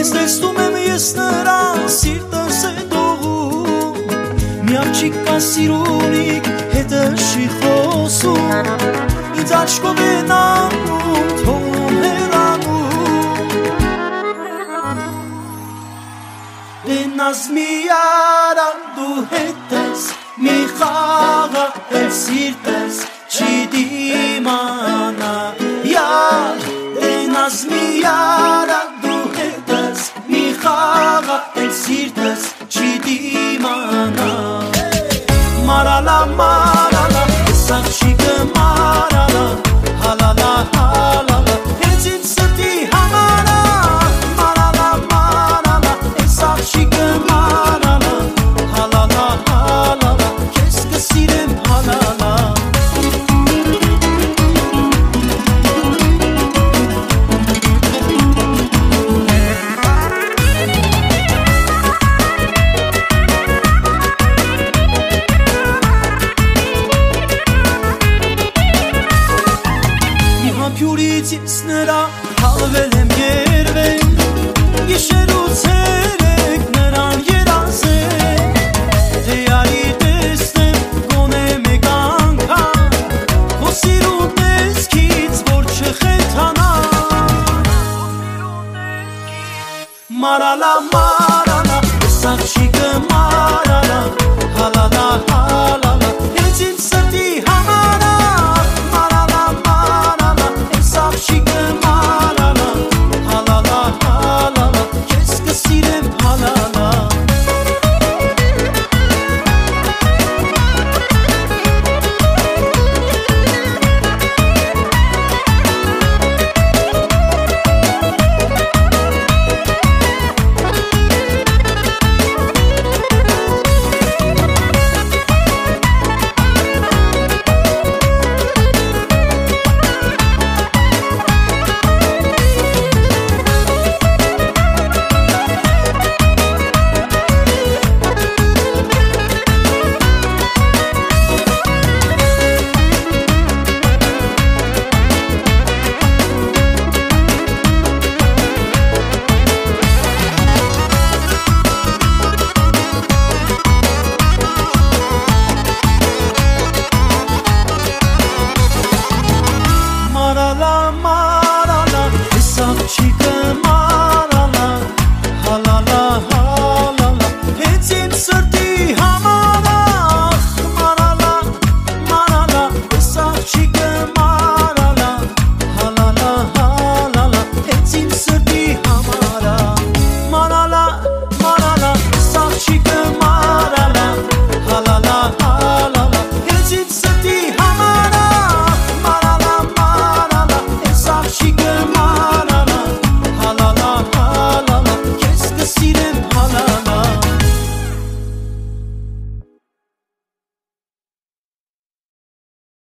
Ես տեսնում եմ ես նրան սիրտս է դողում Մի աղջիկ կա սիրունիկ հետը չի խոսում Ինձ աչքով է նայում թողնում հեռանում Դենաս մի արա դու հետս Մի խաղա էլ սիրտս չի դիմանա Յար Դենաս մի արա դու հետս Մի խաղա էլ սիրտս չի դիմանա Մարալա, մարալա, ես աղջիկը մարալա Հալալա, հալալա, հենց իմ սրտի համալա Մարալա, մարալա, ես աղջիկը մարալա Հալալա, հալալա, քեզ կսիրեմ հալալա Հյուրից ես նրա հալվել եմ երվել Գիշերուց երեք նրան երազել Թե արի տեսնեմ գոնե մեկ անգամ Քո սիրուն տեսքից որ չխենթանա Մարալա, մարալա, ես աղջիկը մարալա Հալալա, հալալա, հենց իմ սրտի